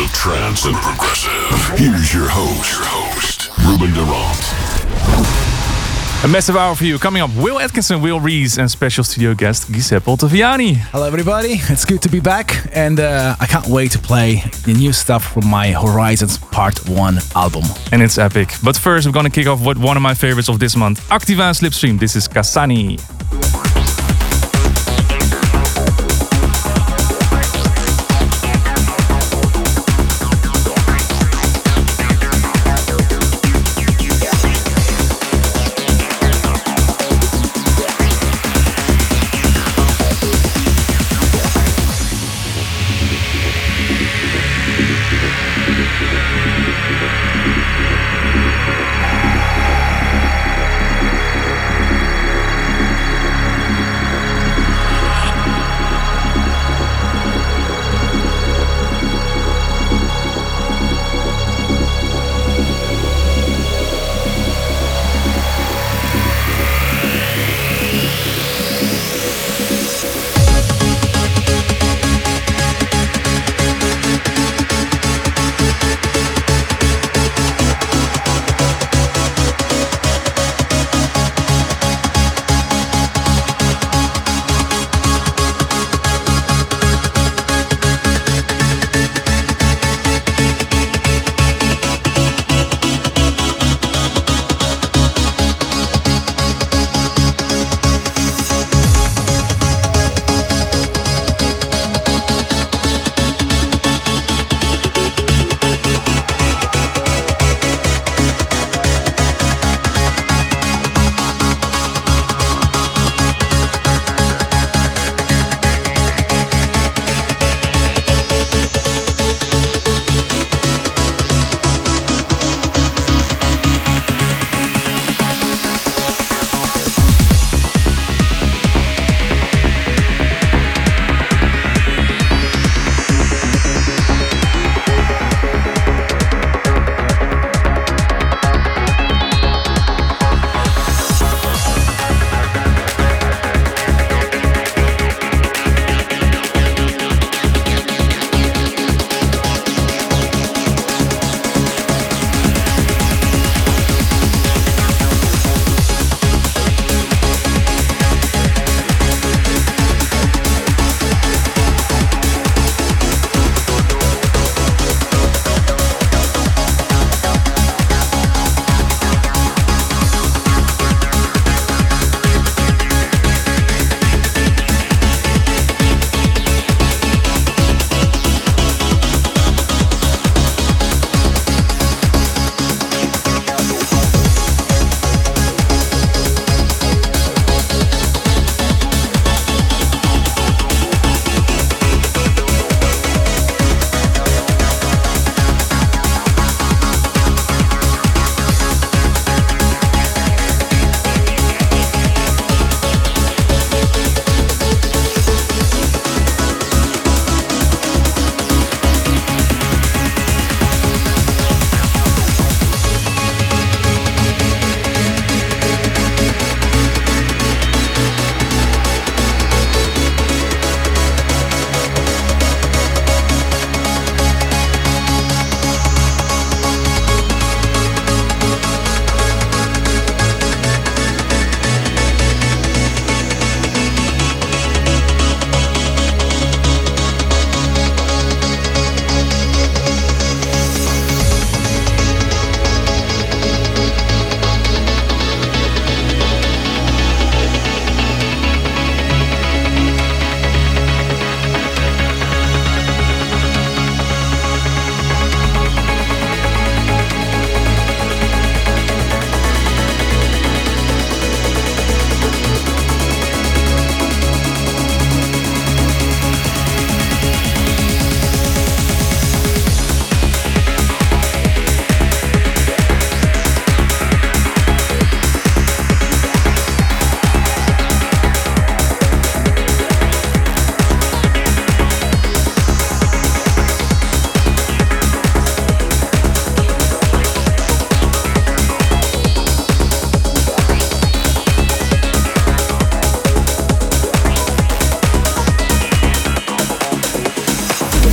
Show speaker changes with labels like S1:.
S1: of trance and progressive. Here's your host, Ruben Durant.
S2: A massive hour for you. Coming up, Will Atkinson, Will Rees, and special studio guest Giuseppe Ottaviani.
S3: Hello everybody, it's good to be back, and I can't wait to play the new stuff from my Horizons Part 1 album.
S2: And it's epic. But first, we're gonna kick off with one of my favorites of this month, Activa and Slipstream. This is Kasani.